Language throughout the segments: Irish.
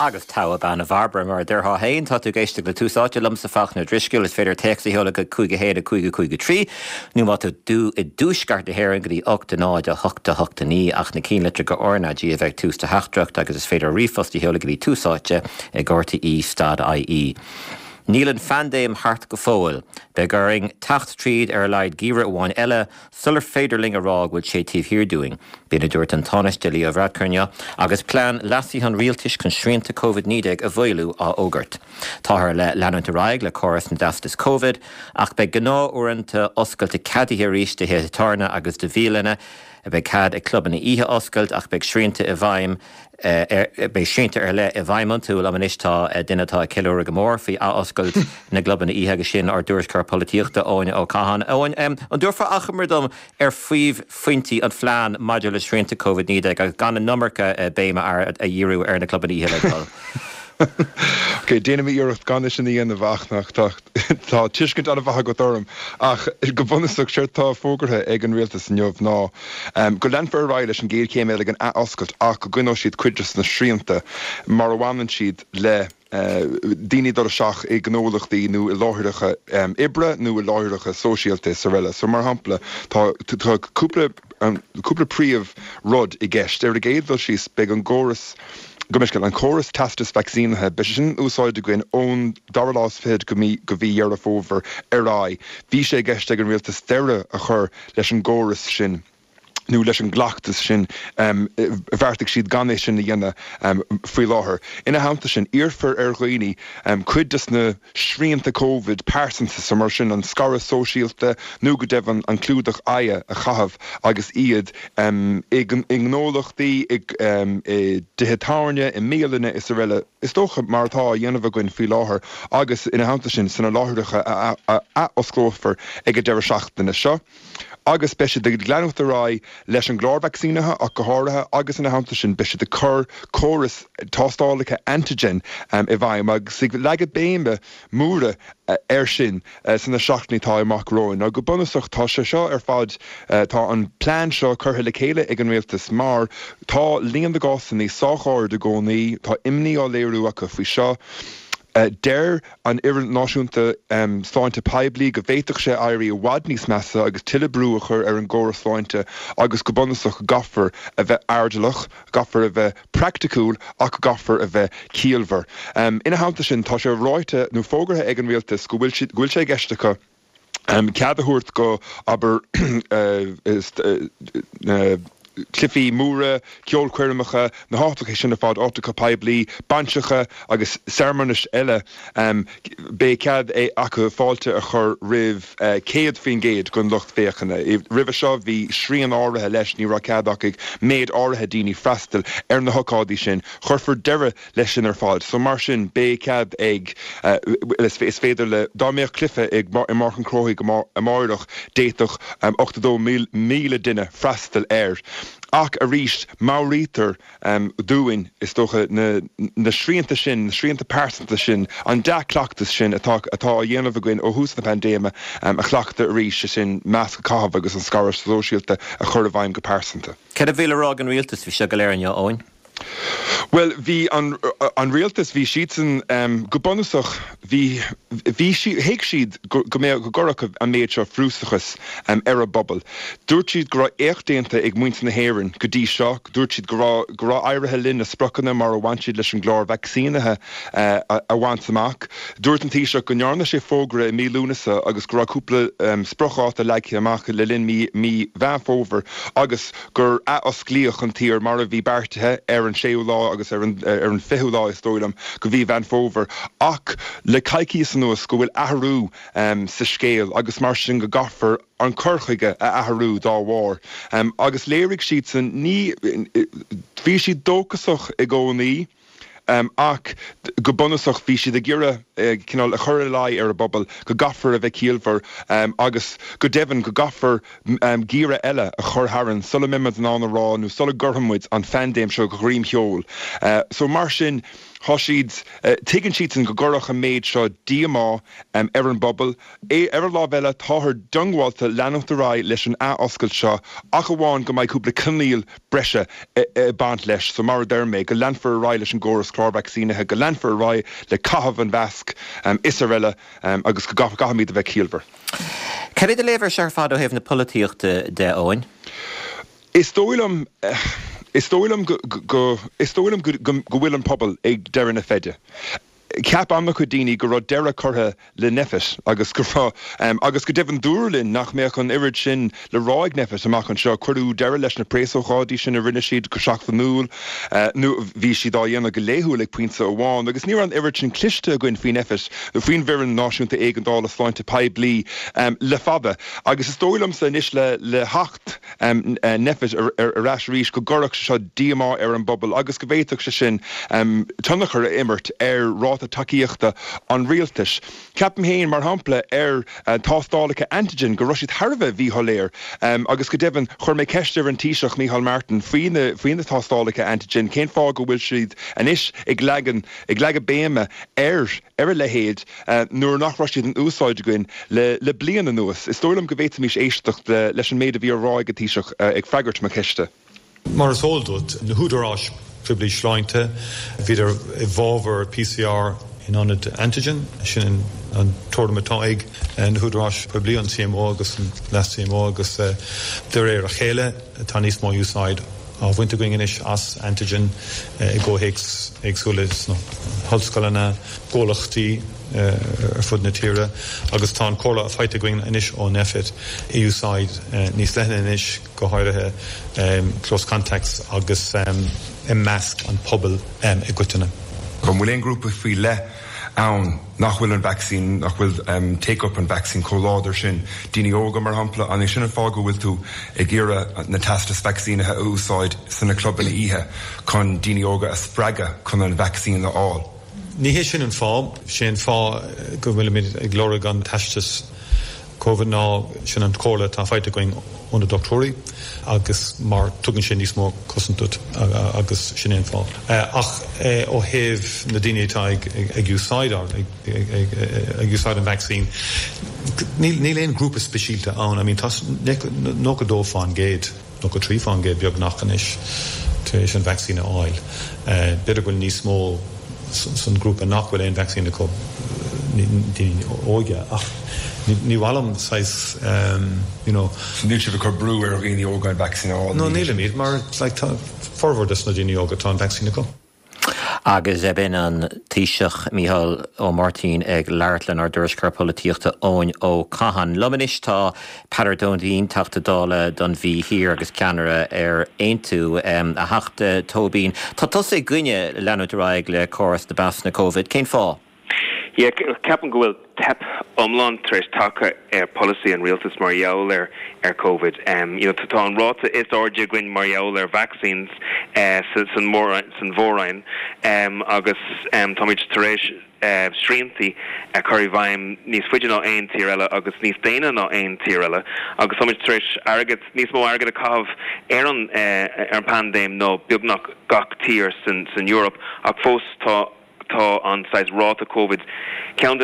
agus tá ban a bharbra mar d ha hain tá tú géiste le túsáte lom sa fachna drisciúil is féidir textaí heola go chuige héad a chuige trí. Nú má tú I dúsgart de héir an goí 8 náid a 8 ní ach na cín litre go orna dí a bheith tústa heachtracht agus is féidir rifostí heola goí túsáte ag gortaí stad.ie. Nílan fandéim hart go fóil, be guring tacht tríd leid gíre bháin eile sular féidirling a rág bhfuil sé tíobh hirdúing. Bína dúirt an tánas de lí a bhreacurne agus plán lasí an rialtais chun srianta COVID-19 a bhfuilú á ógart. Táthar le leanúint a raig le choras an dastas COVID, ach be gná uanta oscailte cadíthe ríis de hétarna agus de bhílanna, be cad ag cluban na ihe oscailt ach beag srianta a bhaim be srianta le a bhaimman túil am anistá duinetá ceúra go mór fhí a oscailt na cluban na ihe go sin ar dúirscar polítíochta óine ó Cahan. Óin an dúrfa achamardom faoimh fointí an phlean maidir le srianta COVID-19 agus gan na nummarcha béime ar a dhéirú ar na cluban na ihe le. Okay, déanam íocht gan sin í an bhachnach tá tuiscint an bhatha go dom ach go bhunasach seir tá fógartha ag an rialtas an jobh ná. Go lenfar ráid leis an géad céim ag an oscailt ach go gcuinó siad cuideas na srianta mar bhhanan siad le daoine do seach ag gnólachtaí nó I láthirdacha ibre nó I láthirdacha sóisialta sa riile. So mar hampla tá cúpla príomh rud I gceist ar a géad bhil síos beag an gcóras Gomiskel an choras tastas vaccine ha bisin úsáid gin ón darlás fed go bhí dhearraf over ai. Bhí sé gceiste an rialtas steire a chur leis an gcóras sin. Nú leis an ghlachtas sin bharrtaigh siad gan é sin na dhéanana faoi láthair. Ina hamta sin iarfar ar ghaoine cuidas na srianta COVID páirsantas sa mar sin an scara sóisialta nó go deibh an clúdach aia a chahabh agus iad ag gnólachtaí ag dithetáirne I méalana is riile. Is dócha martá dhéanamh gin faoi láthair agus ina hamta sin sanna láthirdacha a osclófar ag a deir seachtainna seo. Agus beise de gleanúcht a rá leis an glár vaccínathe ach go háirithe agus ina hamta sin beise de chur choras tástálacha antigen I bhaim agus sig legad béimbe múra ar sin sanna seachtaí tá amach róin. Ná go bunasach tá seo ar fad tá an plán seo curtha le chéile ag an rialtas mar tá líon de gásannaí sácháir de gcónaí tá imní á léirú acu faoi seo. Der an iireann náisiúnta sláinte peblií go bhhéiteach sé éirí a bhhad níos measa agus tuile brúachar ar an ggóras sláinte agus go bunasach gafar a bheith ardalach, gafar a bheith practicúil ach gafar a bheith cialmhar. Ina hamta sin tá sé ráite nó fógartha ag an rialtas go bhfuil sé geisteacha ceadathúirt go aber Cliffy múra, ceol cuirmacha, na hátacha sin fád átacha peblií, banseacha agus sermonis eile bé cead é acu fáilte a chur rih céad fin géad gon lucht féchanna. I rih seo bhí srían áirithe leis ní ra ceadach ag méad áirithe daoine freistal ar na hocádaí sin, churfar deire leis sin ar fád. So mar sin bé cead ag is féidir le dáméoch cliffe ag mar an croí go amárach déitoch 8 míle duine freistal air. Ach a ríist márítar dúin is tócha na srianta sin, na srianta páirsanta sin, an deachlaachtas sin atá dhéanamh gin ó hús na pandéma a chhlaachta a ríist sin meas go cahabh agus an scara sóisialta a chur a bhaim go páirsanta. Cad a bhíle rág an rialtas bhí se go léir an óin? Well, hí an rialtas bhí siad go bunasach hí héic siad go gorach a méid seo frúsachas ar a bobbal. Dúirt siad go raibh éachtaonanta ag muinte na héireann go dtí seo, dúirt siad go raibh áirithe linn na sprochanna mar a bhaint siad leis an glár vaccínathe a bhaint amach. Dúirt an taoiseach go nearna sé fógra I mílúnasa agus go raibh cúpla sprocháta leiche amach le linn mí bheanfóver agus gur osclíoch an tír mar a bhí beartathe ar an séú lá agus ar an fiú lá is dóilm go bhí bheanfóver ach le caiicí san nuas go bhfuil athrú sa scéal agus mar sin go gafar an chorchaige a athrú dá bhár. Agus léirigh siad san ní bhí siad dócasach I gcónaí ach go bunasach bhí siad a gcéire cinál a chur lai ar a bobbal go gafar a bheith cialmhar agus go deibhann go gafar gíre eile a chur harann sulla mimid an anna rá nó sulla gurhammuid an fandéim seo go ghriam cheol. So mar sin Hoshid taken sheets and Gogorach made seo DMA ar an bobbal ar lá bheile táthar dungháilta leanúcht a rá leis an oscailt seo ach amháin go mbeidh cúpla cumíl breise bant leis so mar derméid go leanfar a rá leis an gcóras far vaccine go Lanfer roi le cahabh an Basc Israel agus go gahamid a bheith Kielber. Ceir de léver se fad ó heh na políochta de óin? Is dóilm go bhfuil an pobl ag deireann na feide. Ceap amma chu daoine go raibh deire curtha le nefis agus go deimhin dúirlinn nach mé chun irid sin le ráig nefis amach an seo chuirú deire leis na présóádaí sin a rinne siad go seach fa núl nu bhí siad á dhéanana go léú le puinte amháin, agus ní an irid sin cliste goin faoin nefis nó faoin bhírann náisiúnta éigeandála sláinte paid blií le fada. Agus is dóilm sa inis le hacht nefis arás rís go gorach seo díamá ar an bobbal agus go bhéiteach se sin tunnachar a immert rá a takeíochta an rialtas. Ceapim héin mar hampla tástálacha antigen go roisid Harbheith bhí holéir agus go deimhin chuir mé ceistear an tíiseach Micheál Martin faoin na tástálacha antigen cén fá go bhfuil siad anis ag legan béime ar a lehéad nuair nach roisid an úsáid goin le blian an nuas. Is dóilm go bhéit mís éisteach leis an méad a bhí ráig a tíiseach ag freigart me ceiste. Mar is óldút na húdarás Tribli Schleinte, wieder evolver PCR in on it antigen, sin an tormatá and húdarás probably an CMO agus an last CMO agus der a chéile tanis má úsáid a wintergoing inis as antigen go higs exulis no holskalana golachti fud na tíre agus tá cóla a feite going inis ó nefit úsáid níos lehna inis go háirithe close contacts agus mask an pobl I gutana. Kom bhfuil ein grúpa faoi le ann nach bhfuil an vaccine, nach bhfuil take up an vaccine choláidir sin daoine óga mar hampla an sin an fá go bhfuil tú ag ggéire na testas vaccinathe úsáid sanna clubban ihe chun daoine óga a spreaga chun an vaccine leáil. Ní hé sin an fá go bhfuil mid ag glóra an testas COVID ná sin an cóla tá feite going ón doctorí agus mar tugann sin níos mó cosintút agus sin éon fá. Ach ó heh na daine tá ag úsáid an vaccine. Níl éon grúpa speisialta ann, I mean tas nó go dó fáin géad, nó go trí fáin géad beag nachchanis tuéis an vaccine áil. Beidir bhfuil níos mó san grúpa nachhfuil éon vaccine go daine óige ach ní bhlam sais Níl si bh chu brú ar ghaoine óga an vaccine áil. No níl míad mar forwardas na daine óga tá an vaccine go. Agus bin an tíiseach Micheál Ó Martin ag leirtlan ar dúriscar políochta óin ó Cahan. Lomanis tá Paradón Dín tata dála don bhí hir agus ceanara ar aontu a heachta tóbín. Tá tos é gcuine leanúdráig le choras de bas na COVID. Cén fá? Ceapan go bhfuil tep omlan treis take policy an realtas mar jaall COVID. Tá an ráta is oride gin mar jaall vaccines san mhórain agus táid taréis sríntí a chuir bhaim níos fuidir ná aon tír eile agus níos déine ná aon tír eile agus táid taréis agad níos mó agad a cabh ar an pandéim nó beagnach gach tír san Europe ach fós tá an size ráta COVID count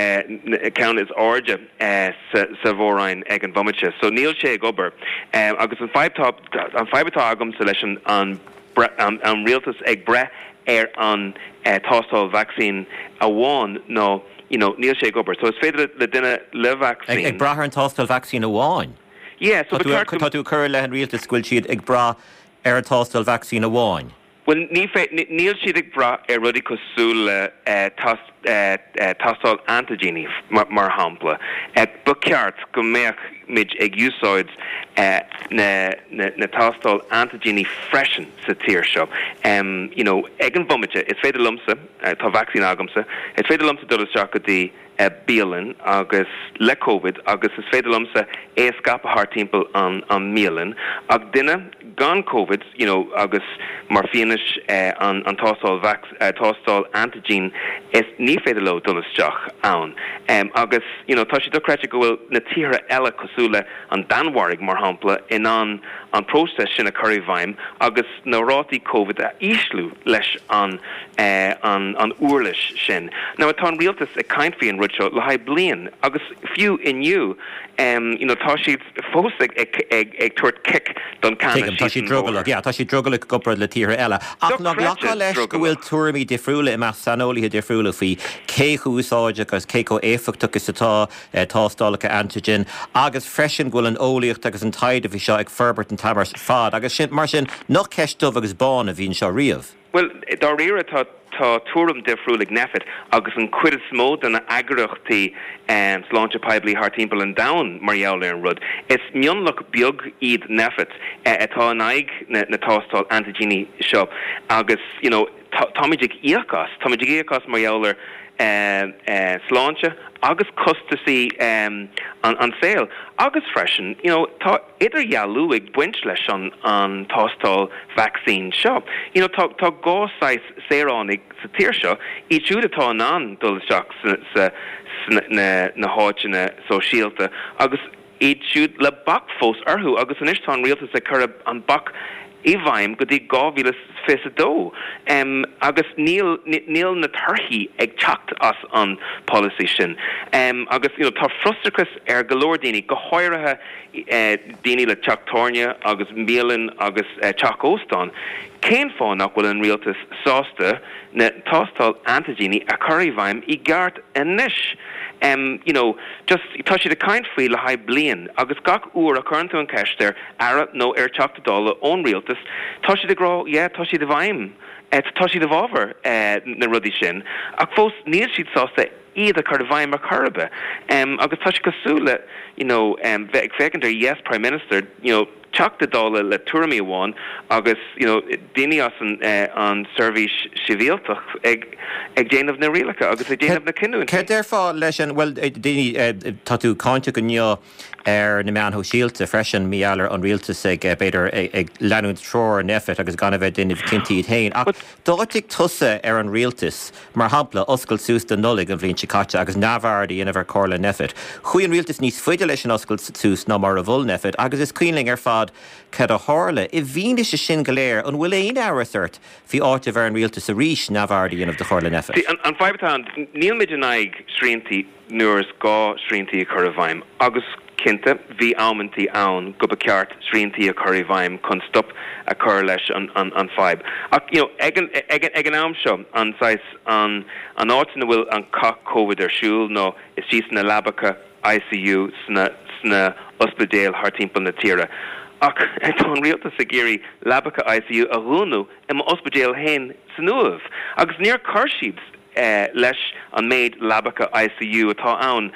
is orja sa bhórain ag an vomite. So níl sé ag obair agus an fibertá agam sa leis an rialtas ag bre ar an tástáil vaccine a bháin nó níl sé ag obair. So is féidir le duine le vaccine. Ag brath an tástáil vaccine a bháin? Yeah, so tá tú cur le an rialtas scuil siad ag bra ar an tástáil vaccine a bháin? Well, níl siad ag bra ar rudí cosúla tástáil antigéní mar hampla. Ba ceart go méach mid ag úsáid na tástáil antigéní freisin sa tír seo. Ag an vomite, is féidir lumsa, tá vaccine agamsa, is féidir lumsa dolas seach go dtí bíalan agus le COVID agus is féidir lumsa éascapa thar timpeall an míalan ag duine gan COVID, agus mar fianis an tástáil antigén is ní féidir le dolas seach ann. Agus tá si do creite go bhfuil na tíre eile cosúla an danharig mar hampla in an an próses sin a chuir bhaim agus narátí COVID a íslú leis an uirlis sin. Now atá rialtas a caiinfí an rudseo le haid blian agus fiú inniu tá siad fós ag tuairt kick don canna tá sí drogala gopra le tíre eile. Ach ná lecha leis go bhfuil tuairimí difriúla i meas sanolaithe difriúla faoi cé chúsáide agus cé go éfachtagus atá tástálacha antigen agus freisin ghfuil an óíocht agus an taide bhí seo ag ferbert an tamar fad agus sin mar sin nach ceistumh agus bán a bhín seo riamh. Well, dá riire tá túm defriúlig nefit agus an cuid smód an agrachtaí sláinte peblií haar timppel an dain marall ar an rud. Is mionlach beag iad nefit atá an aig na tástal antigéní seo agus táidig íachas marall sláinte agus costaí an saoil agus freisin tá idir jaú ag buint leis an tástal vaccín seo. Tá gááis séránnig sa tíir seo í siúd atá an dul seach na háitina so síalta agus iad siúd le bak fós arthú agus an istá rialtas a chur an bak I bhaim go dtí 2022 agus níl na tarthaí ag teacht as an policy sin agus tá frustrachas ar golóir daoine go háirithe daoine le teachtarne agus mílan agus teach óstán céim fáin nach bhfuil an rialtas sásta na tástal antigéní a chuir bhaim I gceart inis. Just tá siad a caint faoi le haid blian agus gach uair a chuintú an ceistir ara nó ar teachtadála ón rialtas tá siad tá siad a bhaim tá siad a bhábhar na rudí sin ach fós níl siad sásta iad a chuir a bhaim mar churbe agus tá siad cosúla bheith ag fécintar yes Prime Minister teachtadála le tuairimí amháin agus daoine as an service civíaltach ag déanamh na rialacha agus ag déanamh na cinú. Cé déir fá leis an bhfuil daoine táú cáinte go neo ar na meanthó síalta freisin míallar an rialtas ag beidir ag leanún tror nefit agus gan bheith duine cinntíí hain. Ach dáigh tusa ar an rialtas mar hampla oscail sús den nolig an bhíonn sicáte agus nábhardaí inamh cóla nefit. Chuí an rialtas níos fuide leis an oscail sús ná mar a bhfuil nefit agus is cuiling ar fad cad a hála I bhíne se sin go léir an bhfuil éon áirthirt hí áte bhar an rialtas a ríis nábhardaí inamh de chóla nefit. An fáibtán níl méid an aig sríntí nuair gá sríntí a chur a bhaim agus cinnte bhí ámantí ann go ceart sríntí a chuir bhaim chun stop a chur leis an fáib. Ach ag an am seo an áitina bhfuil an cach COVID ar siúil nó is sí na labacha ICU sna ospedéal haar timppel na tíre. Ach tá an rialtas a géirí labacha ICU a rúnú im ospedéal hain san nuamh. Agus níor carsíd leis an méid labacha ICU atá ann.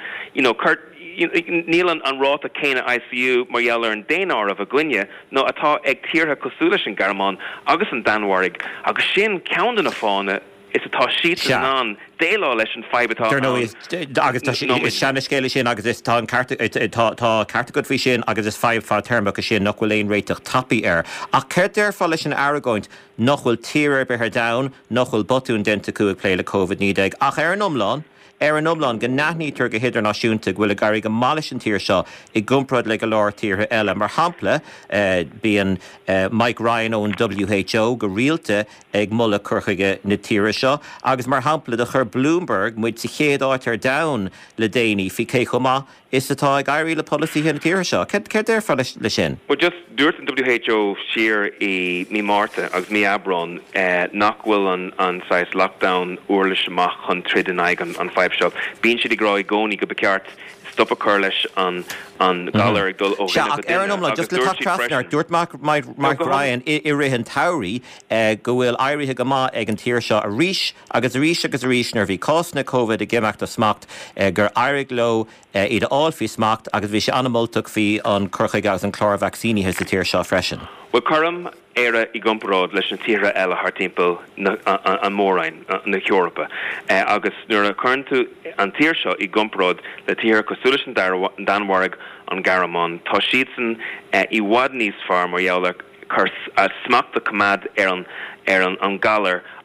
Níl an ráta céine ICU marall ar an déanaar a gcuine nó atá ag tíortha cosúla sin Garamán agus an Danmhairg agus sin ceann na fána is atá siad an déilá leis an feibatá. Agus sena scéile sin agus is tá cartagad fhí sin agus is feibh termach sin nach bhfuil éon réiteach tapaí ar. Ach chuir déir fá leis an Aragóint nach bhfuil tíre bethe da, nach bhfuil botún denta cuaig léile COVID-19 ach ar an omláin ar an omláin go naithnítar go hiidir náisiúnta bhfuil a garí go máis an tíir seo I gumprad le go láir tíre eile mar hampla bíon Mike Ryan ón WHO go rialta ag mulla curchaige na tíre seo agus mar hampla de chur Bloomberg muid sa chéad áit ar dain le déanaí fi cé chumá is atá ag airí le policy hin na tíre seo. Cé déir fá le sin? Well, just dúirt an WHO siar I mí Marta agus mí Abron nach bhfuil an sais lockdown uirlis amach chun trid an aig an five shop. Bíonn siad ag rá I gcónaí go ceart stop a chur leis an galar ag dul ó just le trafnar dúirt Mark Ryan I rihan tairí go bhfuil airithe go má ag an tíir seo a ríis agus a ríis nar bhí cosna COVID a gimeacht a smacht gur airig lo iad áilfí smacht agus bhí sé anamoltach fí an curchaig agus an chlár vaccíní hes a tíir seo freisin. Well, Curram era I gumparád leis an tíre eile haar timppel an mórain na Europa. Agus nuair a chuintú an tíir seo I gumparád le tíre cosúlas an Danmhairg an Garamán tá siad san I bhhad níos fearr mar jaall chur smacht a cumad ar an galar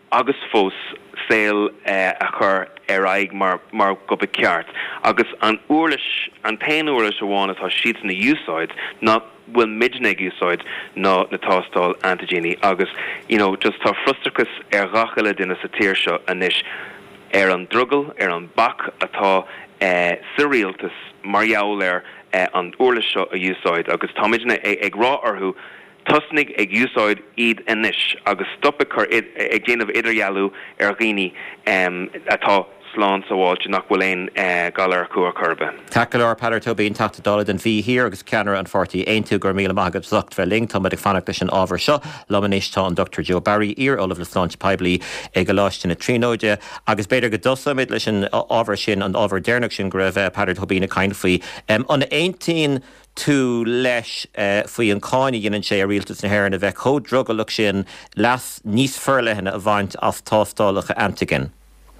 agus fós saoil a chur aig mar go be ceart agus an tain uirlis amháin atá siad na úsáid ná bhfuil midna úsáid ná na tástáil antigéní agus just tá frustrachas gachaile duine sa tíir seo anis an drugel an bac atá sa rialtas mar jaall an uirlis seo a úsáid agus tá midna ag rá orthú Tusnig ag úsáid iad inis agus stoppa chur ag déanamh idirhealú ghine atá slán sa bháilte nach bhfuil éon galar cuair curbe. Takelar Peadar Tobín tata dala den bhí hir agus ceanar an 41 gur míle maigad zocht bheling tá ag fannach leis an ábhar seo lomanis tá an Dr. Joe Barry ar Olaf le sláint peblií ag go láiste na tríóide agus beidir go dosamid leis an ábhar sin an ábhar déirnach sin go raibh Peadar Tobín a cain faoi an 18 tú leis faoi an cáine dhéanann sé a rialtas na hhéireann a bheith códrugalach sin leas níos fearlaithe a bhaint as tástálacha antigen.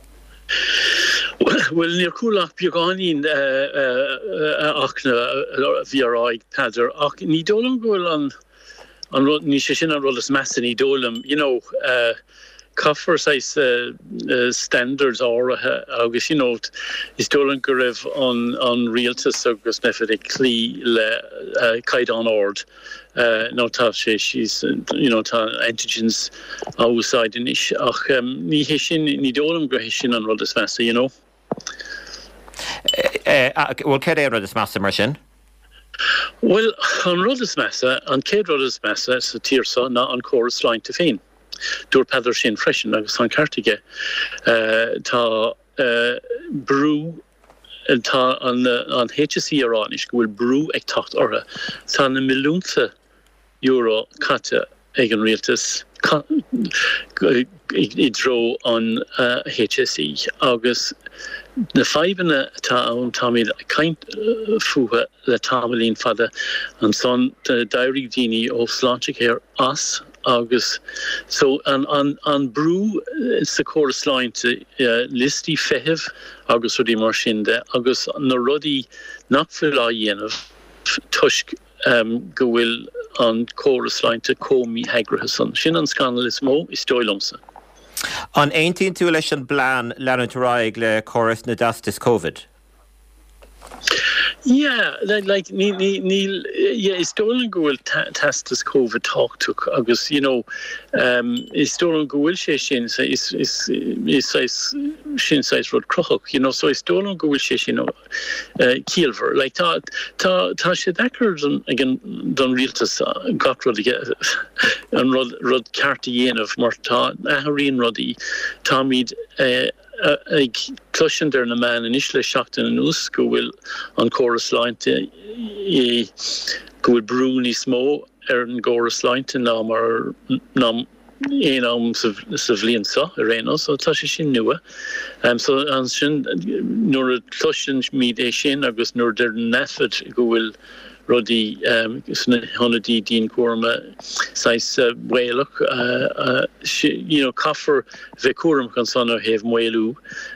Well, near coolach bioganin achna VRI Peadar ach ní dólam goil an ní sé sin an rollas massa ní dólam coffer size standards áirithe agus is dólam go raibh an rialtas agus nefidig clí le caiid an ord nó tá sé she's tá antigens outside inis ach ní hé sin ní dólam go hé sin an rollas massa Bhfuil céad é rudas massa mar sin? Well, an rudas massa an céad rudas massa sa tíorsa ná an choras leinte féin. Dúir Peadar sin freisin agus an cartige tá brú tá an HSE aránis go bhfuil brú ag tacht ortha tá na milliúnta euro caite ag an rialtas I dro an HSE agus na faibanna tá an táid kaint fuha le támalín fada an son de dairí dini ó sláinte chéir as agus so an brú sa choras leinte listí feheh agus rudí mar sin de agus na rudí nachfuil á dhéanamh tusk go bhfuil an choras leinte comí heagrathe san sin an scandal is mó is dóilumsa. An 18 tú leis an bláán leanúráig le choras na dastas COVID. Yeah, like is stolen goil testas COVID talk to agus is stolen goil sé sin is sin size rod croch so is stolen goil sé sin kielver like tá sé decker again don realtas got rod an rod carti of marta aharin roddy Tomid ag clusian der na man in isle seachtain an ús go bhfuil an choras leinte go bhfuil brúní smó an choras leinte ná mar éon am sa bhliain sa a rénos so tá sé sin nua so an sin nuair a clusian míad é sin agus nuair der nefid go bhfuil rudí honadí dín cuarma sais wéalach coffer bheith cuaram gan san heh muelú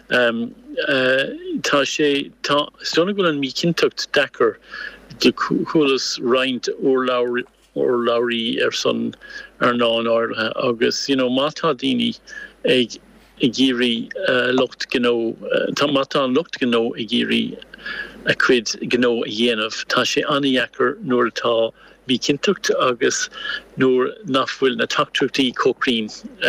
tá sé tá stonna go an mí cintucht decker de chulas roint or laurí son ná an áirithe agus mátá daoine ag géirí lucht gó tá mátá an lucht gó ag géirí a cuid gó a dhéanamh tá sé aníachar nuair atá bí cintucht agus nuair nachfuil na tachtruchtaí cócrín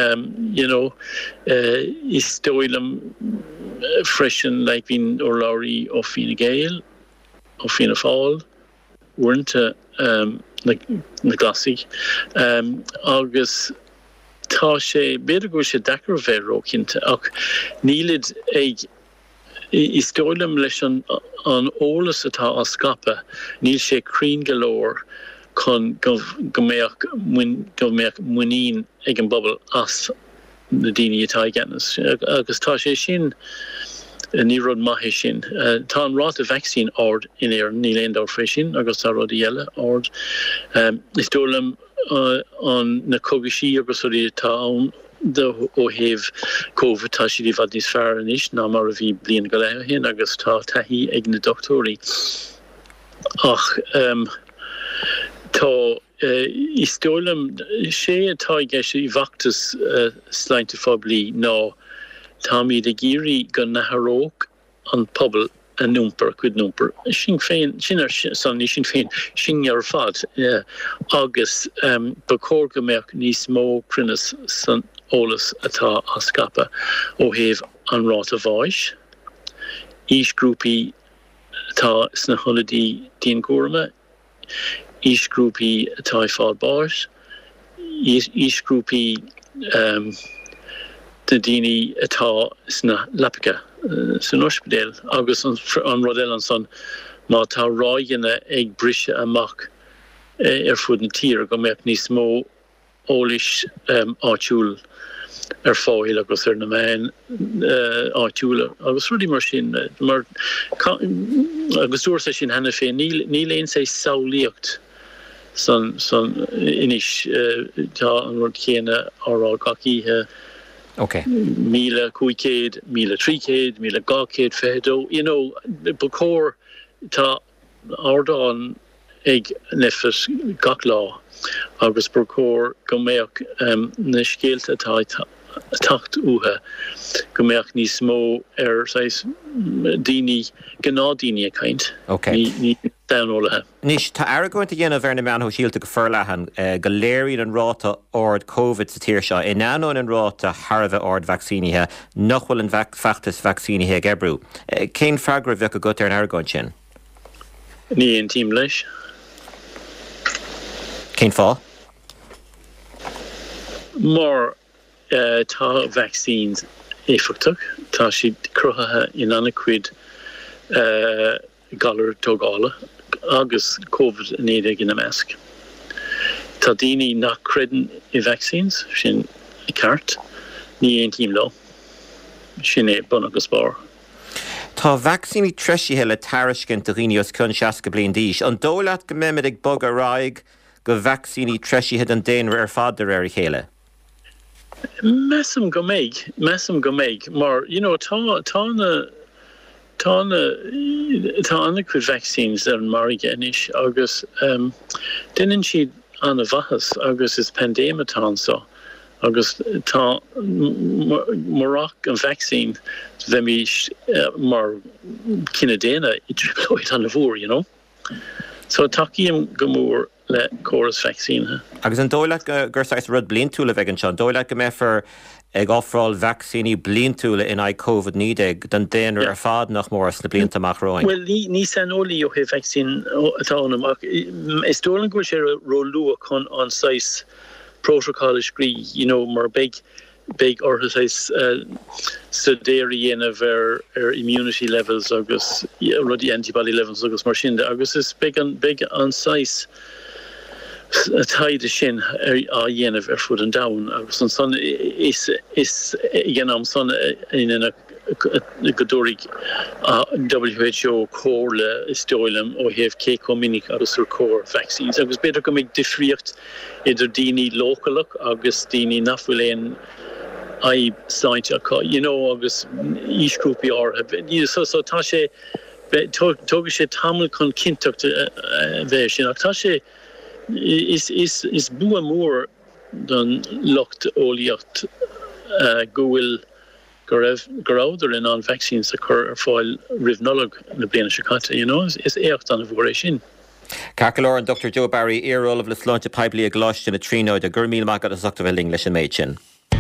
is dóilem freisin le bhín ó laurí ó fína géil ó fína fáil uanta na glasig agus tá sé beidir go sé dechar bheith cinnte ach nílid ag is dóilem leis an ólas atá a scape níl sé crín galóir chun go méach muín ag an bobbal as na daoine atá gceannas agus tá sé sin ní rud maithé sin tá an rát a vaccine ord in éir níl aon dá fé sin agus tá rud eile ord is dóilem an na cogasí agus ruí tá ann ó heh COVID tá si bhd níos fear inis ná mar a bhí blian go leith hin agus tá taithí ag na doctóí ach tá Istolum sé atá geis I bhachtas sleinte fabli ná Tommy de Giri gon naharóg an pobl a numper quid numper sin féin san ní sin féin sin ar fad agus becór gomerk níos mó crinnes san ólas atá a scapa ó heh an rát a bháis ís grúpi tá sna holidí dín gorma ís grúpi atá I fád báis ís grúpi de dini atá sna lapika san ospedéil agus an rodel an son má tá ráigeanna ag brise amach fud an tír go méid níos mó ólis áitiúil fáil agus na main áitiúla agus rudí mar sin mar agus dúir sin hena fé ní léon sé saolíocht san inis tá an rud chéine árá gacíthe míle cuicéad, míle trícéad, míle gacéad fedó. You know, becór tá ardán ag nefis gach lá agus becór go méach na scéalta tá tacht uha go méach níos mó daoine gnádaoine a caint. Ní downolaithe. Nís tá aragoint a dhéanamh ar na meán ho síalta go fearlahan go léiríonn an ráta ord COVID sa tíir seo in anón an ráta Harbheith ord vaccínithe nachhfuil an feachtas vaccínithe ag ebrú. Cén freagra bheith go gut ar an aragoint sin? Ní an tíim leis. Cén fá? Mar tá vaccines éfachtach tá siad cruthathe in anna cuid galar tógála agus COVID néad in a measc. Tá daoine nach credan I vaccines sin I ceart ní aon tíim lá sin é bun agus bár. Tá vaccíní treisithe le tariscin do rios chun 60 bliain díos an dólaat go méid ag bog a ráig go vaccíní treisithe an déanamh ar fád ar chéile. Messam go méid, mar you know tá anna cuid vaccines ar an marige inis agus dunnen siad anna bhachas agus is pandématá so agus tá marach an vaccine bheith mar cinedéna I triploid an bhór, you know. So takeíam go mór le chorus vaccine. Agus an dóile gursáis rud bliantúla bheith an seán, dóile go méfar ag áfráil vaccíní bliantúla in COVID-19 den déanú ar fád nach móras na blianta amach roin. Well, ní san ólí ó heh vaccine atá amach. Is dólan go sé rolú chun an 6 protocol scrí, you know, mar big orthas sedéri of immunity levels agus ruddy antibody levels agus mar sin agus is big on size tide sin a yen of food and down agus an son is again am son in a godorig WHO core stoilem or have ke communic agus core vaccines agus better go make diffricht idir dini local agus dini nafulen I signed you know agus each group are so tashe togishe tamil kon kintukt version tashe is bu more than locked oliot goil gorouder in on vaccines occur foil rivnolog na bliana shikata you know is echt an avoration. Carcolor and Dr. Joe Barry earl of the slunch pipely a glosh in a trino de gurmil magat as Dr. English and Machin.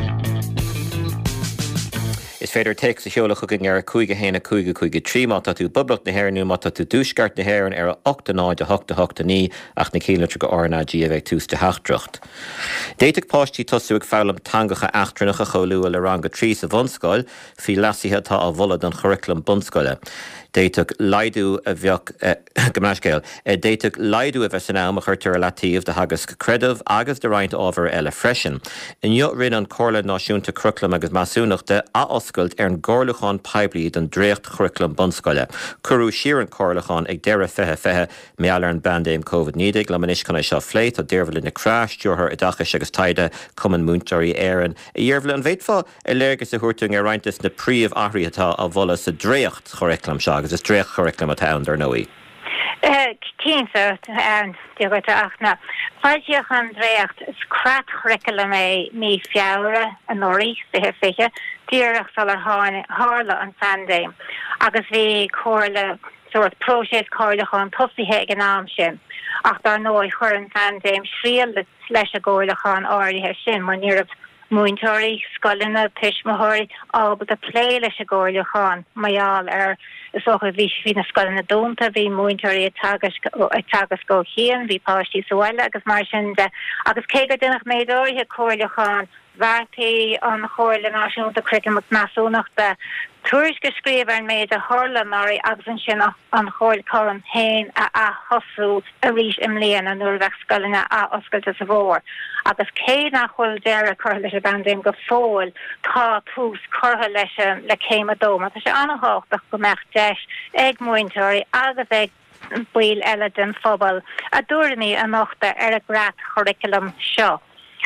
Is féidir takes a heola chugging ar cuaige héna cuaige trí má tú bublach na hairnú má tú dúsgart na hairan ar 8-9 ach na cíletra go ornaidí a bheith tús de heachtracht. Déiteach páistí tosú ag fálam tangacha achtranacha choulú le ranga trí sa bhunscoil fi lasíthe tá a bhola don churiclam bunscoile. Déiteach laidú a bheoch gymnascéil. Déiteach laidú a bheith san am a chuirtar a latíomh de hagus credamh agus de roint ábhar eile freisin. In jot rinn an cóla náisiúnta criclam agus masúnachta a oscailt ar an gcóirlachán peblií don dréocht churiclam bunscoile. Curú siar an cóirlachán ag deire fethe meallar an bandéim COVID-19 le manis chuna seo phléit a deirbhla na crash dúrthar i dachas agus taide cuman múntarí éireann. I dheirbhla an bhéitfá i léirgus a thuirtung ar rointas na príomh athraíthe a bhola sa dréocht churiclam seo. Is dréch curriculum a town or no Tínsa diagat achna. Fáilteach an récht is crat curriculum mí fiára an orí fi fiche, díireach sal hála an Sunday. Agus bhí cóirle sort project cóirlach an tosithe gan am sin. Ach dar nói chur an Sunday sríal leis a gcóirlach an áirithe sin, man níirh muintóirí scoilena tuismothirí ábal a plé leis a gcóirlachán maiall is ocha bhí na scoilena dúnta bhí muintóirí tagas go chéan bhí páistí suáile agus mar sin de agus cé go duach méadúirthe cóirlachán bhartaí an chóirle náisiúnta cricimach nasúnachta tuairis go scríomh an méid a hála marí agus an sin an chóil chum hain a hosú a rís im léana an nuair bheith scoilena a oscailta sa bhór. Agus cé nach chfuil deire chuir leis a bandéim go fóil tá tús chutha leis le céim a dóma. Tá sé anhachtach go meach deis ag muintóirí agus ag buil eile den phobal a dúirní a nachta a grat curriculum seo.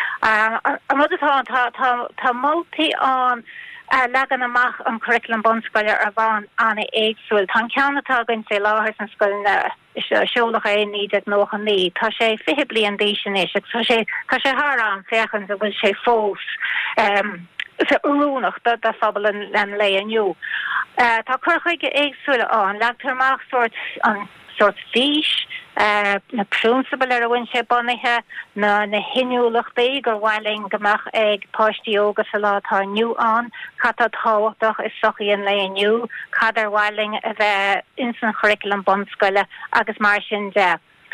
Tá multi an legan amach an curriculum bonscoile ar bhain anna éagsúil. Tá ceannatá gon sé láthir an scoilna seolach é níideag nócha ní. Tá sé fiche bliain dísin is, tá sé thar an féchan a bhfuil sé fós únach da fabal an lei aniu. Tá chuige éagsúile an leagtarach sort fís na prúnsabal ar a bhain sé bonithe na hinúlachtaí gur bhailing gomach ag páistí óga sa látá nniu an, chatta táhachtach is sochaíon le aniu, cad ar bhailing a bheith insan curriculum bonscoile agus mar sin de.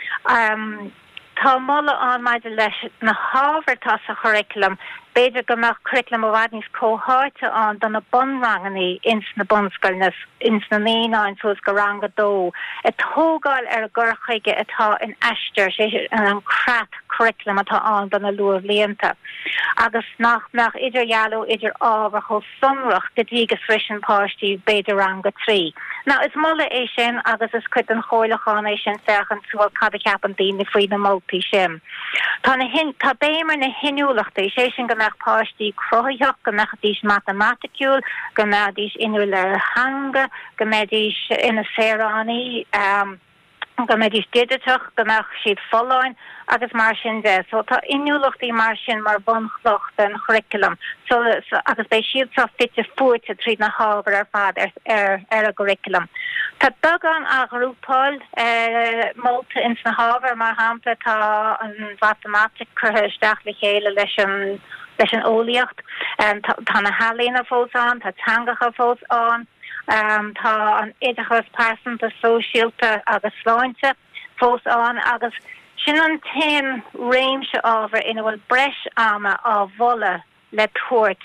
Tá molla an maidide leis na hábhartá sa curriculum, beidir gomach curriculum a bhhaidnís cóháite an don na bunranganí ins na bonscoilnas, ins na méáin suas go ranga dó. I tógáil ar a gurchaige atá in eisteir sé an crat curriculum atá an don na luamh líonta. Agus nach idirhealú idir ábhar cho somrach go dtí frisin páistí beidir ranga 3. Now is molla é sin agus is cuid an chóirlachán é sin fechan súil cad a ceapan daoine faoi na multi sin. Tá béimar na hinúlachtaí sé sin go meach páistí croitheach go meach dís mathematicúil, go meach dís inú le hanga, go meach dís ina séránaí, go meach dís dideach, go meach siad foláin agus mar sin de. So tá inúlachtaí mar sin mar bunchlocht an curriculum. So agus bei siad sa fitte fuirte tríd na hábhar ar fad ar a curriculum. Tá dagan a grúpáil molta ins na hábhar mar hampla tá an mathematic chutha isteach le chéile leis an óliacht. Tá na halína fós an, tá tangacha fós an, tá an idachas pásanta sóisialta agus sláinte fós an agus sin an 10 réimse ábhar ina bhfuil breis ama á bhola le tuairt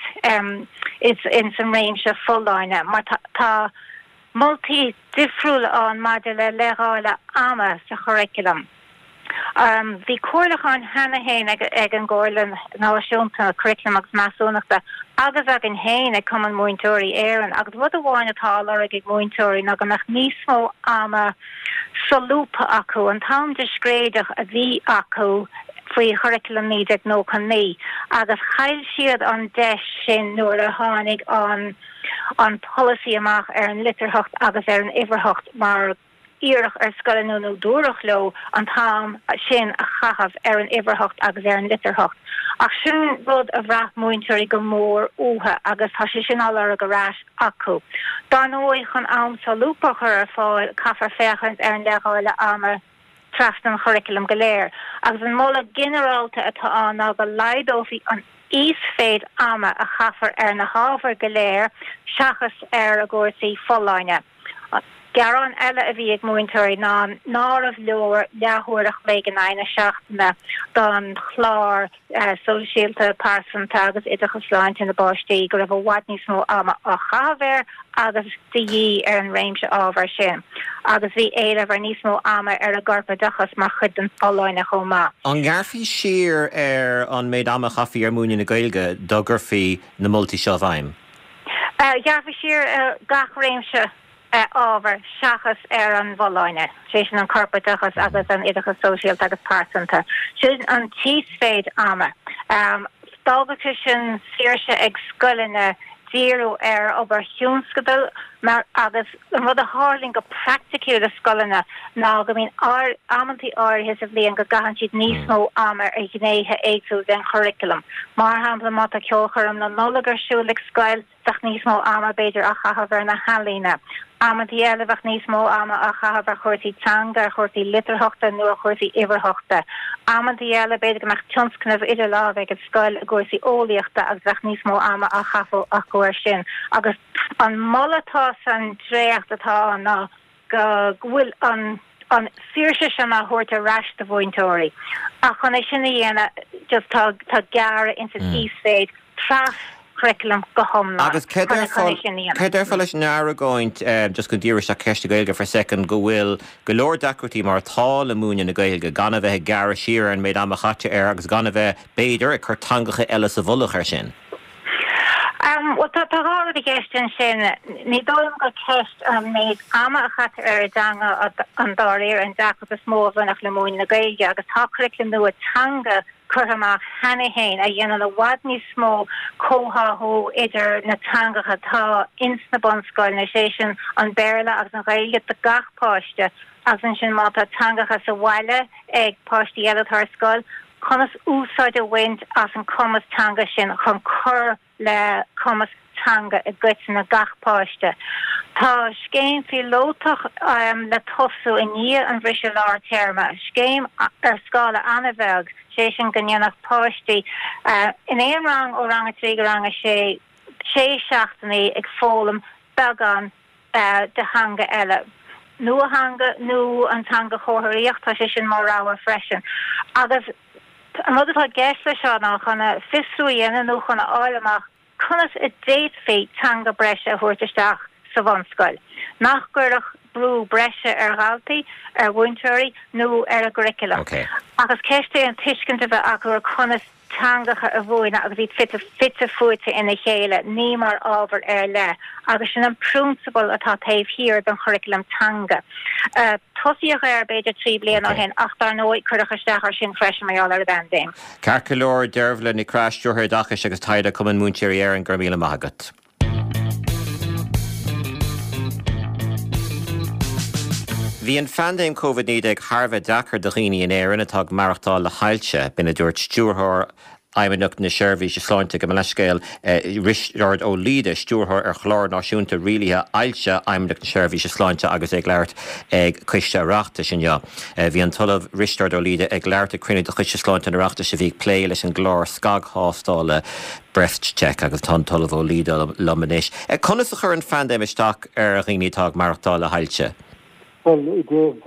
is in san réimse fulláine. Mar tá multi difriúla an maidir le leáile ama sa curriculum. Bhí cuairlachán hena héin ag an ggóirlan náisiúnta curriculum agus measúnachta agus ag an héin ag cum an muintóirí éireann agus bhd a bháin atá ag muintóirí ná go meach níos mó ama solúpa acu an tám de scréideach a bhí acu faoi curriculum níideag nó chu ní agus chail siad an deis sin nuair a tháinig an policy amach ar an litirthacht agus ar an iverthacht mar íirech ar scoileanú nó dúrach lo an tám sin a chahabh ar an iverthacht agus ar an litirthacht. Ach sin rud a bhreath muintóirí go mór uathe agus tá sé sin álar a go ráis acu. Dá nóid chun am solúpa chur fáil caithfar féchant ar an leáile ama trast an curriculum go léir. Agus an móla generalta atá an ná go leidófaí an ís féad ama a chaithfar ar na hábhar go léir seachas ar a gcomharsaí fulláine. Garan eile a bhí ag muintóirí ná náramh leor leathúireach le an aine seachtainna don chlár sóisialta pásanta agus idachas sláinte na báistí go raibh bhhaid níos mó ama á chahabhar agus daí ar an réimse ábhar sin. Agus bhí éile bhar níos mó ama ar a gcorpa dachas mar chud an fáláine chomá. An ghearfaí siar ar an méid ama chafií ar múine na Gaeilge do gurfaí na multi seo bhaim? Ghearfaí siar gach réimse ábhar seachas ar an bhláine, sé sin an corpatachas agus an idachas sóisialta agus pásanta. Sin an tíos féad ama. Stábhacha sin saoirse ag scoileanna zero over Hunskedal, maar agus rud a hálinn go practicúil a scolanna ná go mín amantí áirithis a bblion go gahan siad níos mó amar a gnéithe éagsú den curriculum. Mar hampla mata ceolchorm na nolagar siúlig scoil fach níos mó amar beidir a chahabhar na halína. Amantí eile fach níos mó amar a chahabhar chuirtí tanga, chuirtí litarhochta nó chuirtí iverhochta. Amantí eile beidir goach tionscnamh idir lá ag scoil a gcuirtí óliaachta agus fach níos mó amar a chafo a chuir sin. Agus an mollatá san dréacht atá ná go bhfuil an fíorse sin a thuirte ras de bhaintóirí. A chuna sinna dhéana just tá gearra into East Fade tras curriculum go homlá. Agus céir fá leis nára gáint just go dtíir se ceiste gailge for second go bhfuil go leor dacrutí mar tá le múine na gailge gan a bheith gearra siar an méid am a chatte agus gan a bheith béidir a chur tangacha eile sa bhulach ar sin. Tá the gestion sin ní dóm go ceist an méid ama a chat danga an dáir an da a smó bhanach le múin na gaige agus tá curriculum nu atanga chuach hena héin a dhéanana a wad ní smó cóthú idir na tangacha tá insna bonscoil na sé sin an béla agus an gaige a gachpáiste agus an sin má tangacha sa bhaile ag páistí eile tar scoil chunas úsáid a wind as an commas tanga sin chun chur le commas tanga a gaitin na gachpáiste. Tá scéim fi lótach le tosú in ní an bhrisise lá terma. Scéim ar scála anabheg sé sin gannach páistí in éon rang ó rang a trí rang a sé seachtaí ag fólam began de hanga eile. Nu a hanga nu an tanga chóthiríocht tá sé sin mar ráha freisin. Agus an rudtá geisle seo ná chuna fisúíana nó chuna áileach chunas a déit fé tanga breise a thuirteisteach sa bhanscoil. Nach gurach brú breise ar galtaí ar bhaintóirí nó ar a curriculum. Agus ceiste an tuiscint a bheith a gur chunas tangacha a bhóina agus bhí fitte fuite ina chéile ní mar ábhar ar le agus sin an principal atá taobh hir don curriculum tanga. Tosíoch ar beidir trí blian ó hen ach dar nóid chuirechaisteachar sin freisin maiall ar a bandéim. Carca leor dearbhla ní crasúthir dachas agus taide cum an múntíir ar an gur míle magat. Bhí an fandéim COVID-19 ag Harvard Dakar do riine in éireann atá marachtáil le hailte bina dúirt stúrthóir aimimeach na seirbhís sláinte go leiscéil Richard ó Líde stúrthóir ar chlár náisiúnta rialathe ailte aimimeach na seirbhís sláinte agus ag leart ag cuiste reachta sin ja. Bhí an talamh Richard ó Líde ag leart a cruinne do cuiste sláinte na reachta se bhí lé leis an glár scagthástála breastcheck agus tá talamh ó Líde lomanis. Conas a chur an fandéim isteach ar a riínítá marachtáil le hailte. Well, it gave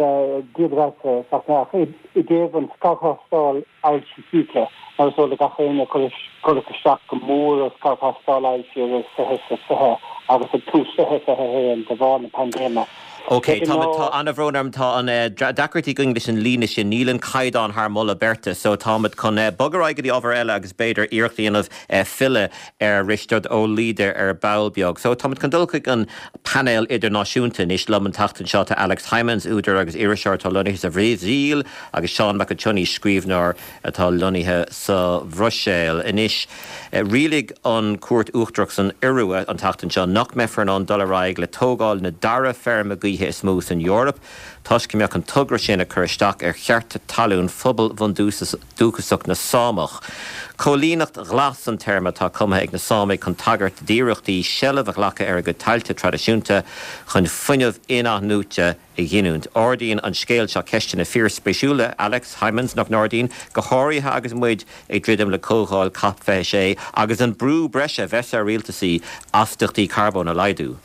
an scagthástáil ailte so le gachéine chuisteach go mór a scagthástáil ailte agus a túsathe héan de bháin na pandéma. Okay, tá anna bhrónarm tá an dacratí going leis an líne sin nílan caiidán th molla berta, so támad chun bogaráigad ábhar eile agus beidir iarchtaíanamh fille ar Richard ó Líde ar bailbeag. So támad chun dulcaigh an panel idirnáisiúnta níos lom an tachtain seo tá Alex Hymans úidir agus Iiriseoir tá lonithe sa bhréisíl agus Seán McAtunney scríbhneoir atá lonithe sa Bhroiséil. Inis rialig an cuairt uachtarach san iirua an tachtain seo nach mefar an dollaráig le tógáil na dara ferma is smooth in Europe. Tuiscimmeach an tugra sin a chuisteach ar chearta talún phobal van dúchasach na sámach. Cholínacht glas an terma tá cuma ag na sámaigh chun tagart díireachtaí sellh a ghlacha ar go tailte tradiisiúnta chun fuinneamh ináthnúte i ghinúnt. Ordíonn an scéil seo ceiste na fíor speisiúla Alex Hymans nach Nordín go háirithe agus muid ag dridim le cógáil capfé sé agus an brú breise bheits ar rialtasaí asteachtaí carbón a leidú.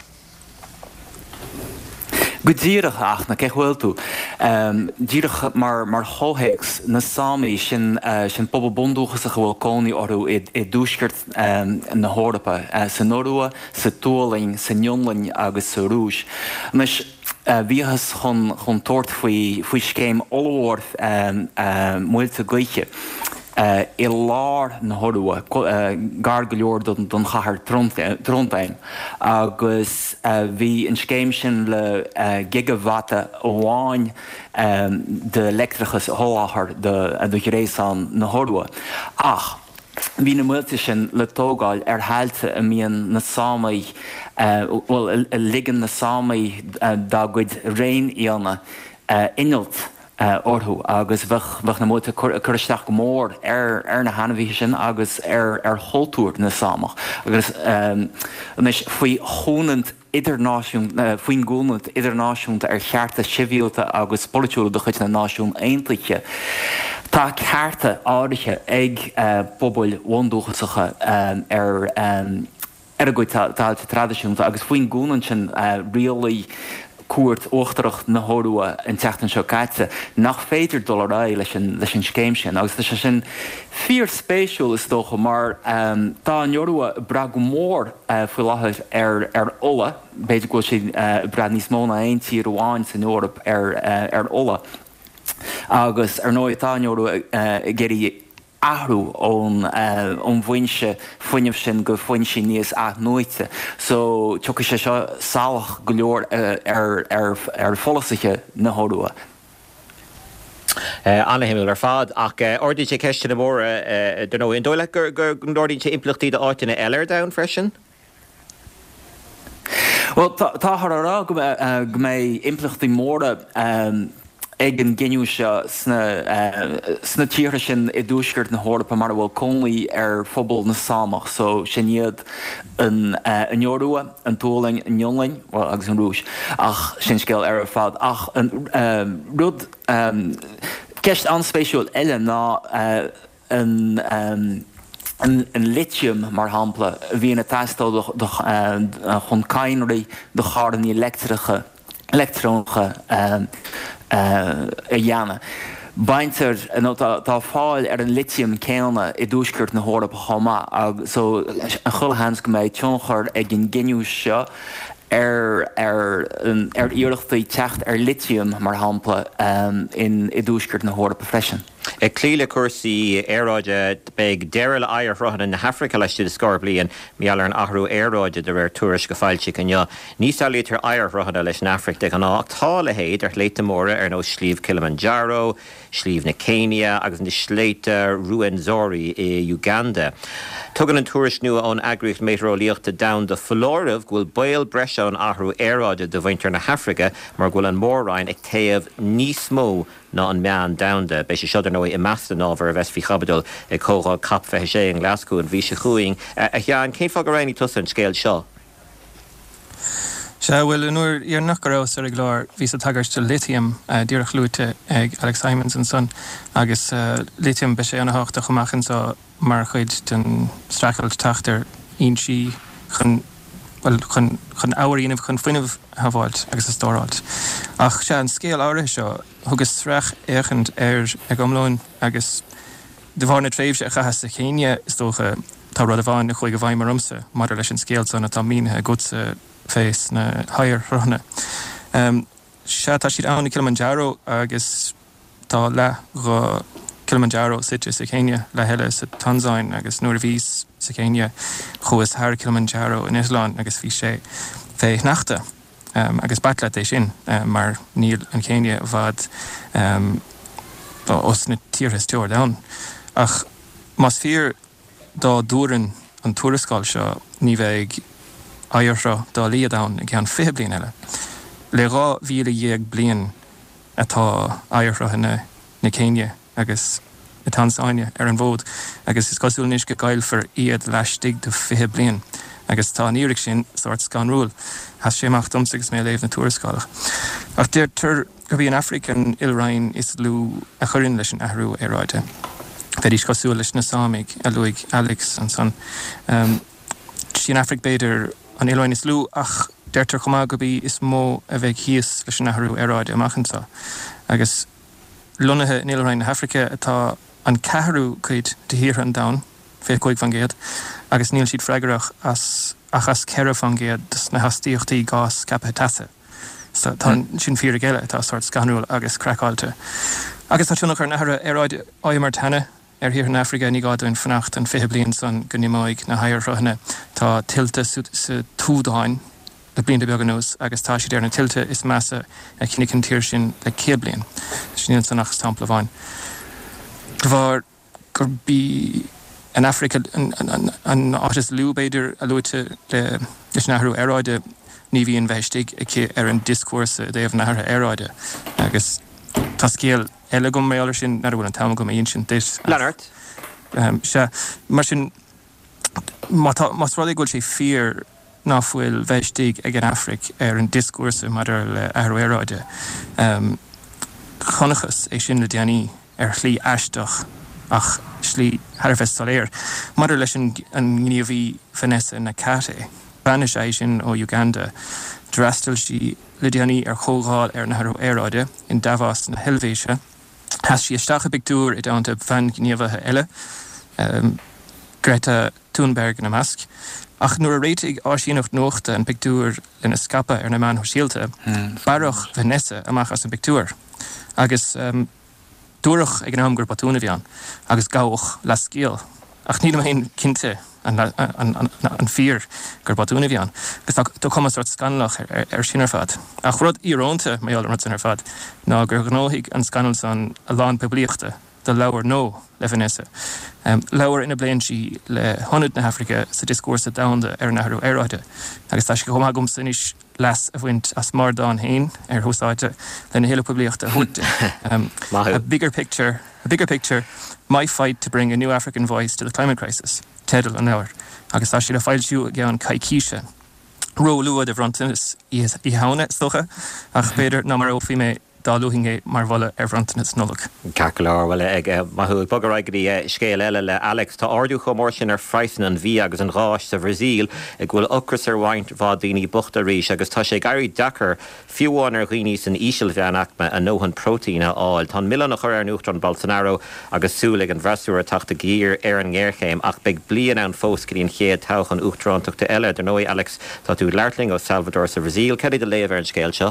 Go díirech ach na cehfuil tú. Díirech mar hóhéics na sámaí sin pobal bundúchas a bhfuil cónaí orú i dúsgurt na hórapa sa norua, sa túlainn, sa nionlainn agus sa rúis. Mas bhíhas chun tóirt faoi scéim olmhórth muilte gaiche. I lár na horúa gar go leor don chahar trontain agus bhí an scéim sin le gigavata óháin de elektrichas hóáthar do rééis an na horúa. Ach, hí na muilte sin le tógáil heilte a mííon na sámaí bhfuil ligan na sámaí dá gcuid réin íanna inalt orthú agus bheith na muilte chuisteach go mór na hanahí sin agus holtúir na sámach. agus faoi chónant idirnáisiún faoin gúnant idirnáisiúnta chearta sibhiúta agus polúla do chuid na náisiún aontaige. Tá cearta áirithe ag bobail bhondúchasacha ar a gcuid táilte tradiisiúnta agus faoin gúnant sin rialaí cuairt uachtarach na hórua an teachtain seo caite nach féidir $1 leis an scéim sin. agus tá sin fíor spéisiúil is dócha mar tá an Eorua bra go mór faoi láthaid ar ola, beidir go sin bra níos móna aon tír amháin san Eorop ar ola. agus ar nó tá an Eorua géirí ahrú ón bhainse foiinemh sin go foiin sin níos nóite. So tucha sé seo salach go leor ar folasaige na hórua. Anna Himmel ar fad ach ordaí sé ceiste na móra don nó in dóile gur ordaín sé implachtaí de áitina eile down freisin? Well, tá rá go mé implachtaí móra ag an giniú seo sna tíre sin I dúsgurt na hórpa mar bhfuil conlaí ar phobal na sámach, so sin iad an Eorua, an túlainn, an Jonlainn, agus an rúis, ach sin scéil ar fad. Ach an rud ceist anspéisiúil eile ná an lithium mar hampla bhí na teistá chun caiinrí do chádaní elektróncha dhéana. Baintear tá fáil ar an lithium céanna I dúsgurt na hórpa chomá, so an chulhans go méid tionchar ag an giniú seo ar iirechtaí techt ar lithium mar hampla in I dúsgurt na hórpa freisin. Clíle cuasaí éráide beag deire le air roihanna na Hafrica leis de scór bliain meall ar an ahrú éráide de bhar tuairis go fáilte canneo. Níos lítar air roihanna leis na Africa an tá le héad ar léite móra ar nó slíomh Kilimanjaro, slíomh na Kenya agus na sléite Ruwenzori I Uganda. Tugann an tuairis nua ón agrúcht méteorolíochta down de Flóramh ghfuil bail breise an ahrú éráide do bhaintear na Hafrica mar ghfuil an mórrain ag taobh níos mó ná an meán damda, bei sé seodar nó I measta nábhar a bheits fhí chabadul ag cógáil cap sé an Glasgow an bhí sé chuing. A cheann cén fág a réinní tusa an scéil seo? Se bhfuil nuair ar nach go rás ar a gláir bhí a tagairte lithium díreach lúte ag Alex Simons an son agus lithium be sé an háachta chumachchan sa mar chuid den strachailt taachtar ionsaí chun áiríanamh chun fuinemh haháilt agus is tóráilt. Ach se an scéal áirithe seo thugus sreach échand ag omlóin agus de bhharna tréimhse a chahas sa Chéine is dócha tá rud a bháin na chuig go bhaim marumsa mar leis an scéal sanna tá mínithe gutsa féis na hair rohna. Se tá siad anna Kilimanjaro agus tá le go Kilimanjaro site sa Chéine le heile sa Tanzáin agus nuair a bhís sa Chéine chuas thar Kilimanjaro in Island agus bhí sé fé nachta agus batla é sin mar níl an Chéine bhd os na tíortha teoir dain. Ach mas fíor dá dúran an tuarascáil seo ní bheith airra dá líadáin ag an 5 bliain eile. Le rá bhíle dhéag bliain atá airra na Chéine agus na Tanzáine ar an bhód agus is cosúil níos go gail for iad leistigh do 5 bliain agus tá níric sin sort scanrúil has sé amach domsagus mé léh na tuarascáilach. Ach deirtar go bhí an African Ilrain is lú a chuirinn leis an ahrú éráide. Fedís cosúil leis na Sámig a luig Alex an son. Sí an Afric beidir an Ilrain is lú ach deirtar chumá go bhí is mó a bheith híos leis an ahrú éráide amachchantá. Agus lunathe in Ilrain na Africa atá an ceathrú chuid de hir an dain, fé chuig fan géad, agus níl siad freigarach achas ceire fan géad na hastíochtaí gás captha tasa. So tá sin fíor géile tá sort scanrúil agus crackáilte. Agus tá túnach ar nahara éráid áimar tanna ar hir in Africa ní gádain fannacht an 5 bliain san gunnimáig na hair rohna tá tiltte sa túdáin le blianta beag an nós agus tá siad ar na tiltte is measa a cinnicin tíir sin le 100 bliain. Sin san nach sampla bhain. Bhar gur bí an Africa an átas lúbéidir a luite le is nachú aráide ní bhíon bheistig an discoursa déobh nachar aráide agus tá scéal eile gom méáir sin nar bhfuil an tam gom aon sin dis. Leonard? Se mar sin mas rudaí gúil sé fear náfuil bheistig ag an Afric an discoursa mar le aráide. Chonachas é sin le déanaí chlí eisteach ach slí Harfest Soléir. Mar leis an gníomhí Vanessa na Cate. Banish é sin ó Uganda. Drastal sí le déanaí chógáil na aráide in Davos na Helvéise. Has sí isteach a pictúr I dánta fan gníomhathe eile. Greta Thunberg na Masc. Ach nuair a réitigh áisíonacht nóachta an pictúr lena scapa na man síalta, barach Vanessa amach as an pictúr. Agus dúrach ag an amgur batúna bhíán, agus gáach le scéal. Ach ní am haon cinnte an fear gur batúna bhíán. Gus tá cumas ort scanlach sin fad. Ach rud írónta mé ort sin fad, ná gur gnóigh an scanal san a lán poblíochta, de leabhar nó le Vanessa. Leabhar ina blian sí le honid na Africa sa discursa damhanda nachú aráide. Agus tá go chumá gom sanis les a bhaint as mar dá hain thusáide le na héile poblíochta thuúte. A bigger picture, my fight to bring a new African voice to the climate crisis. Tedal an leabhar. Agus tá sí le fáilsiú gan caiiciise. Ró luad a bhrontanas I hána stocha, ach beidir ná mar ófí mé dáluhinge mar bhile frontanas nulach. Cacaláir bhfuil ag maithúil bogaráigí scéal eile le Alex tá ardú chomór sin freisin an bhí agus an ráis sa Bhrasil ag bhfuil ocras bhaint bhdaoine buchta rís agus tá sé gairí dachar fiúháin riní san ísil bheanachma a nóhan prótína áil. Tá millan nach chuir nuchtran Bolsonaro agus súlaigh an bhreasúir tachta gír an ggéirchéim ach beag blian an fóscaín chéad táchan uachtaránachta eile der nói Alex tá tú leirtling ó Salvador sa Bhrasil. Ceidir de léamh an scéal seo?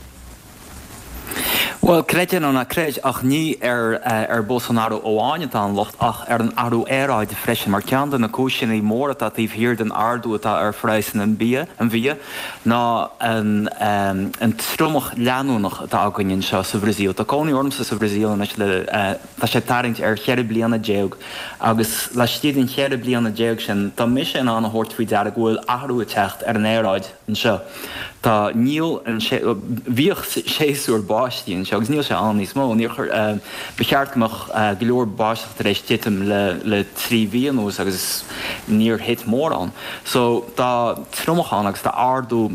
Well, creidin an a creid ach ní Bolsonaro óháine an locht ach an arú éráid freisin mar cean na cúsin í mór a tíh hir den ardú atá freisin an bhí ná an tromach leanúnach atá againn seo sa Bhrasil. Tá cóí ormsa sa Bhrasil tá sé tarint cheir blianana déag agus le stíad an cheir blianana déag sin tá mis an hórtfuí de a ghfuil ahrú a techt an éráid an seo. Tá níl an bhíoch séúr báistíonn agus níl sé an níos mó níor becheartach go leor báisteach éis titim le trí bhíonús agus níor hit mór an. So tá tromachán agus tá ardú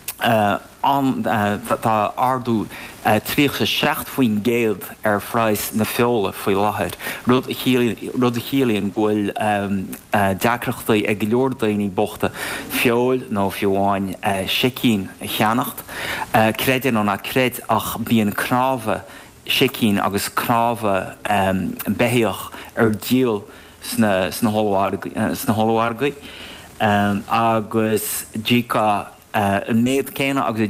tá ardú tríoch sa 6 faoin géad freiis na feola faoi láthair. Rud a chéalaíonn ghfuil deacreachtaí ag leor daoine bochta feol nó fiúháin sicín cheannacht. Creidin an a creid ach bíon crábha sicín agus crábha beíoch díal sna hallmhargaí agus díca méid céine agus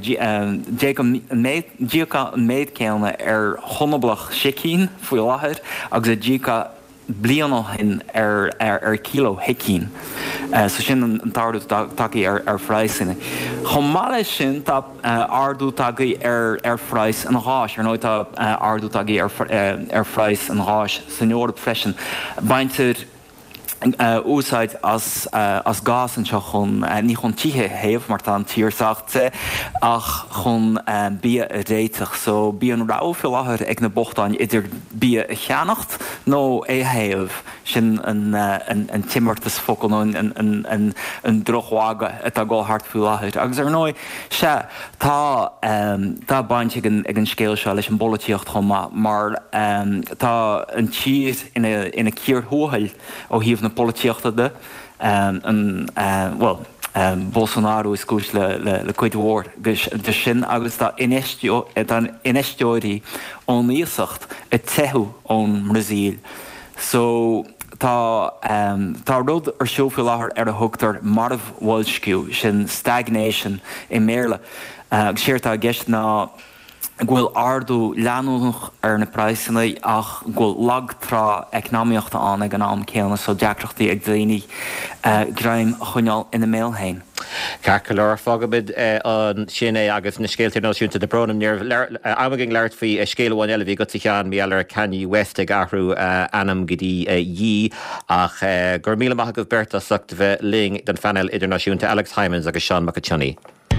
díocha méid céine honnablach sicín faoi láthair agus díocha blianahin kilo hicín. So sin an tardú taí freisinna. Chomáile sin tá ardú tagaí freiis an háis, ar nóid tá ardú tagaí freiis an háis san Eorp freisin. Baintir úsáid as gás an seo chun ní chun títhe héamh mar tá an tíorsaachta ach chun bí a réiteach. So bí an ráfil láthair ag na bochtáin idir bí a cheannacht nó é héamh sin an timartas focail nó an drochhága atá gáil hartfuil láthair. Agus ar nói se tá baint ag an scéal seo leis an bolaíocht chumma mar tá an tír ina cír thuhail ó híomh na politiíochta de Bolsonaro is cúis le cuid mhór de sin agus tá inistóirí ón níosacht i teithú ón Bhrasil. So tá rud ar siúfiú láthair ar a thugtar marmh bhfuilsciú sin stagnation I méle. Séirtá gceist ná Gwil ardú leanúch na praisina ach gwil lagtra economiacht an ag an am céanna so deacrochtaí ag dhaoine graim chuneal ina méilhain. Carcalar fagabid an sinné agus na scéaltar náisiúnta de brónam níor amagin leirt faoi scéalháin eile bhí go teán méallar Kanye West ag ahrú anam gotí dhí ach gur míle maith go berta sucht bheith ling den fanel idirnáisiúnta Alex Hymans agus Sean McAchoney.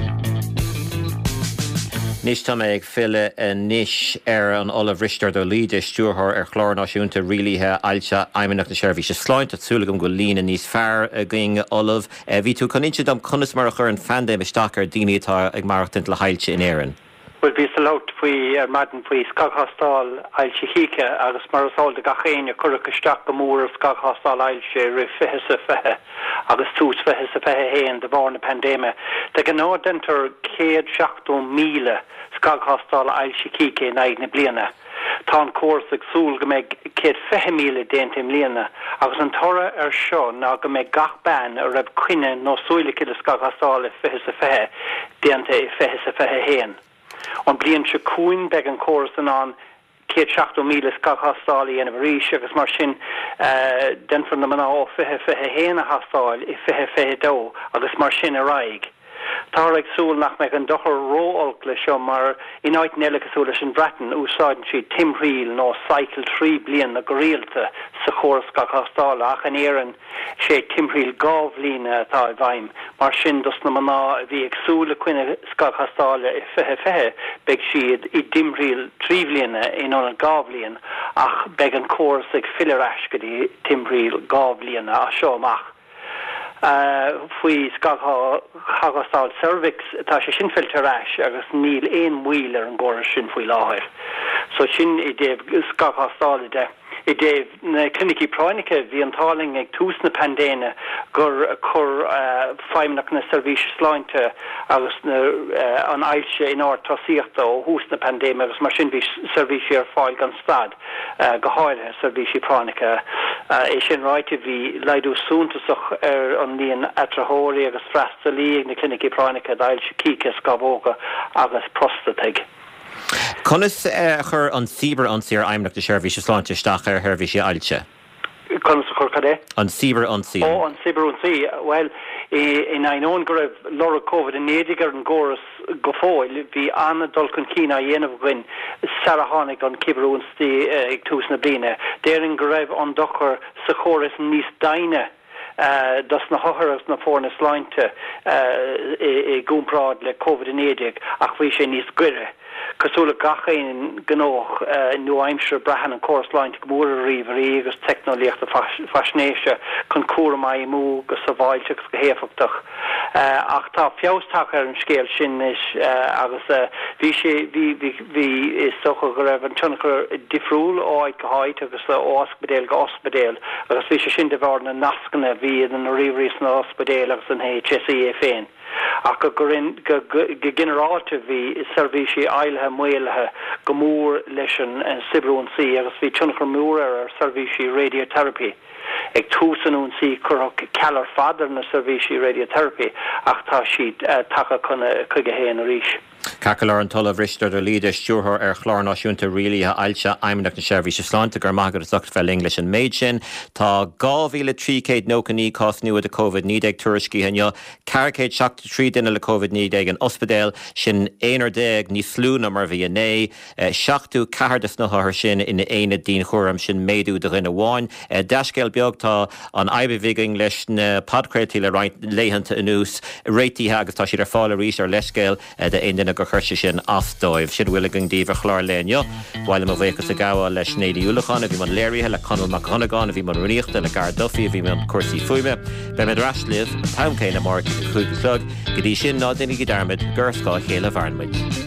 Nis tá ag fille níis an Olive Richter do líide stúrthir chlár náisiúnta rilíthe ailte aimimeach na seirbhí se sláinte súlagam go lína níos fearr a ging Olive. Bhí tú coninte dom conas mar a chur an fandéim isteachar daoine atá ag marachtant le hailte in éireann. Well, bí sa laut faoi madan faoi scachástáil ailte híce agus mar asáil de gachéine chucha isteach go mór scachástáil ailte ri fihe sa fehe agus tús fihe sa fehe héan de bhar na pandéime. De gan ná dentar 170,000 scachástáil ailte híce in aig na bliana. Tá an córas ag súl go méid 150,000 déantaim líana agus an tora seo ná go méid gach ban a raibh cuine nó súlacha a scachástáil fihe sa fehe déanta fihe sa fehe héan. An blian se cúin beg an choras an 170,000 scachástáil ana bhríise agus mar sin den fan na maná fihe héana hastáil I fihe dó agus mar sin a raig. Tá ag súl nach meid an dochar róolcla seo mar ináid nelasúla sin bretan úsáidn si timhríl nó cycle 3 blian na goréalta sa chóras scachástáil ach an éireann sé timhríl gábhlína atá bhaim mar sin dus na maná bhí ag súla cuine scachástáil I fihe beag siad I dimhríl 3 bliana in an gábhlíon ach beag an chóras ag fileráis go dtí timhríl gábhlíana a seo amach. Fui scachástáil cervix tá sé sin filteráis agus níl éon mhuiile an ggóras sin faoi láthir. So sin I déobh scachástáil ide. I déobh na clinicí práinica bhí an táling ag tús na pandéine gur chur feimnach na servís sláinte agus an ailse in áir tosíochta ó hús na pandéime agus mar sin bhí servíisi ar fáil gan stad go háire servíisi práinica. É sin ráite bhí leidú súntasach ar an líon atrathóirí agus freistalí ag na clinicí práinica d'ailse cíce scabóga agus prostatig. Conas chur an síbar ansíar aimimeach de seirbhí se sláinte isteach ar thirhí sé ailte. Conas chur cadé? An síbar ansí. Ó an síbar ansí. Well, in ein own go raibh lora COVID in éidir an ggóras go fáil bhí anna dulcan cína dhéanamh gin Sarahánnig an cibrún tí ag tús na bliana. Déireann go raibh an dochar sa chóras níos daine das na hothras na fórna sláinte I gúnprád le COVID in éidir ach bhí sé níos guire. Cosúla gachéin gnóch nu aimsir brehan an chorsláint go mór a riomh agus technolíocht a fasnéise chun cuara mai mú go saváilte go héfachtach. Ach tá fiástach ar an scéal sin is agus bhí is socha go raibh an tunachar difriúil áid go háid agus ospedéal go ospedéal agus bhí sé sin de bhar na nascanna bhí an riomhrís na ospedéal agus an HSE féin. Ach go generáte bhí servíisi ailethe muilethe go mór leis an sibrún sí agus bhí tunachar mór ar servíisi radiotherapy. Ag túsanún sí chur cealar fadar na servíisi radiotherapy ach tá siad tacha chuna chuige héan a ríis. Cacalar an Olive Richter do líide stúrthir ar chlár náisiúnta rilíthe ailte aimimeach na seirbhí se sláinte gur maigad sucht fel English an méid sin. Tá 2,300 nócaní cos nua de COVID ní ag tuairiscí henne, 473 duine le COVID ní ag an ospedéal sin 1 ní slúna mar bhí né, 74 na háthir sin ina éine dín chóram sin méadú do rinne bháin. Deiscéal beag tá an aibhíging leis na podcréirtí le léhananta inús réitíthe agus tá siad ar fáil a rís ar leiscéal de aon go chuirse sin asdóibh siad bhfuil díomh chlár léneo, bhile a bhéchas a gáil leis néadí úlachan a bhí man léirithe le Conal McConaghan a bhí man riíochta le gar Duffy a bhí man cuasaí fuime, be med raslih tamcéine mar chuig slug, go dtí sin ná duine go darmid gur scá chéile bharnmuid.